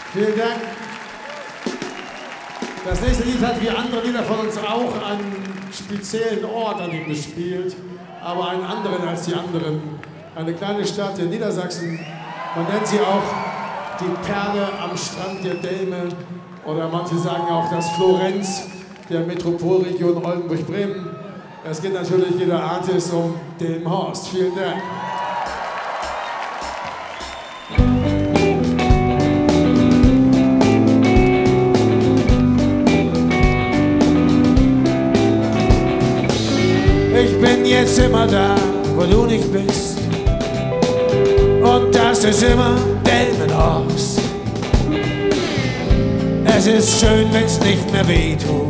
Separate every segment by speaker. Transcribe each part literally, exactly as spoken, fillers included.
Speaker 1: Vielen Dank. Das nächste Lied hat wie andere Lieder von uns auch einen speziellen Ort, an dem es spielt, aber einen anderen als die anderen. Eine kleine Stadt in Niedersachsen, man nennt sie auch die Perle am Strand der Delme oder manche sagen auch das Florenz der Metropolregion Oldenburg-Bremen. Es geht natürlich jeder Artist um Delmenhorst. Vielen Dank. Ich bin jetzt immer da, wo du nicht bist. Und das ist immer Delmenhorst. Es ist schön, wenn's nicht mehr wehtut.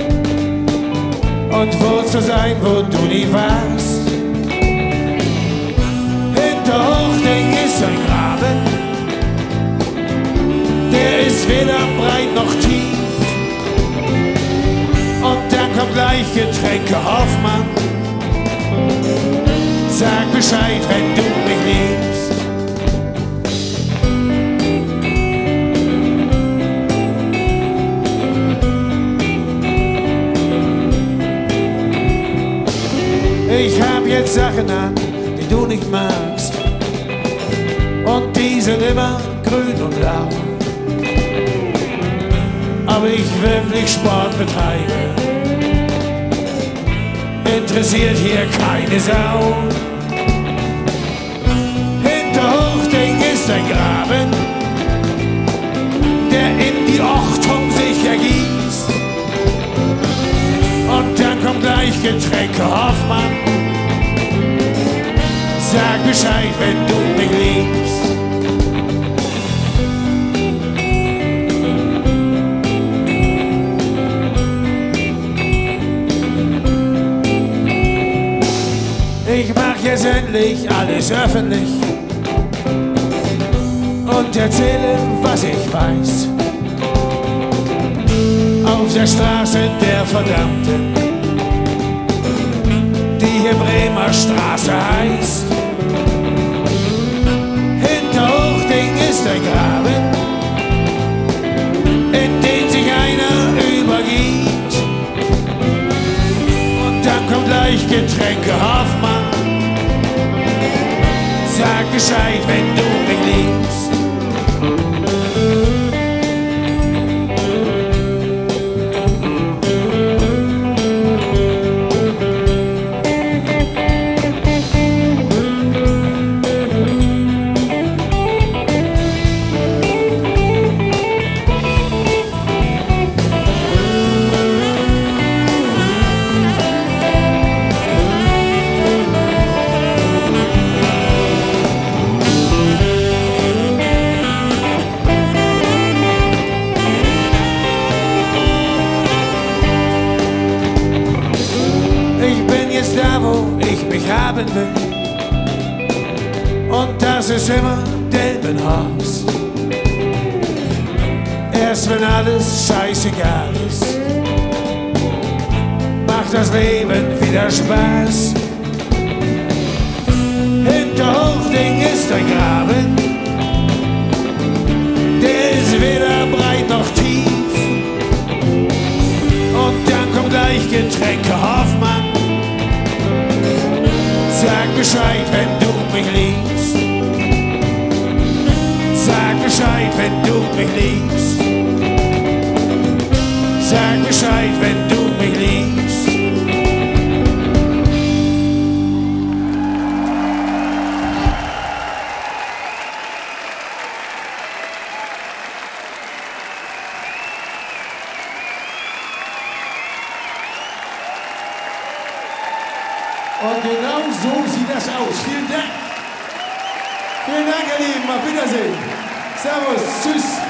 Speaker 1: Und wo zu sein, wo du nie warst. Hinter Hochding ist ein Graben. Der ist weder breit noch tief. Und dann kommt gleich Getränke Hoffmann. Sag Bescheid, wenn du mich liebst. Ich hab jetzt Sachen an, die du nicht magst. Und die sind immer grün und blau. Aber ich wirklich Sport betreibe, interessiert hier keine Sau. Hinter Hochding ist ein Graben, der in die Ochtung sich ergießt. Und dann kommt gleich Getränke Hoffmann. Sag Bescheid, wenn du mich liebst. Ich mach jetzt endlich alles öffentlich und erzähle, was ich weiß. Auf der Straße der Verdammten, die hier Bremer Straße heißt. Hinter Hochding ist ein Graben, in den sich einer übergibt. Und dann kommt gleich Getränke Hoffmann. Sag Bescheid, wenn du mich liebst. Da, wo ich mich haben will. Und das ist immer Delmenhorst. Erst wenn alles scheißegal ist, macht das Leben wieder Spaß. Hinter Hochding ist ein Graben, der ist weder breit noch tief. Und dann kommt gleich Getränke Hoffmann. Sag Bescheid, wenn du mich liebst. Sag Bescheid, wenn du mich liebst. Sag Bescheid, wenn du mich liebst. Und genau so sieht das aus. Vielen Dank. Vielen Dank, ihr Lieben. Auf Wiedersehen. Servus. Tschüss.